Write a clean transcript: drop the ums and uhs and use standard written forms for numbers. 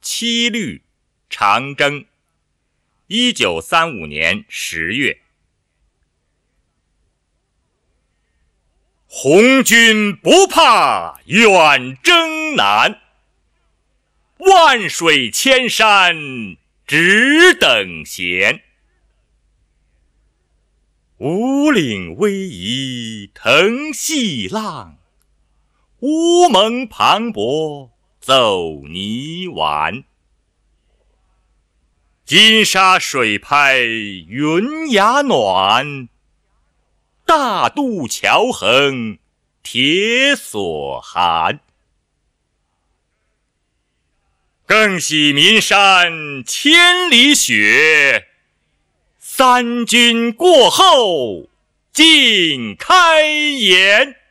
七律长征。1935年10月。红军不怕远征难，万水千山只等闲。五岭逶迤腾细浪，乌蒙磅礴走泥丸。金沙水拍云崖暖，大渡桥横铁索寒。更喜岷山千里雪，三军过后尽开颜。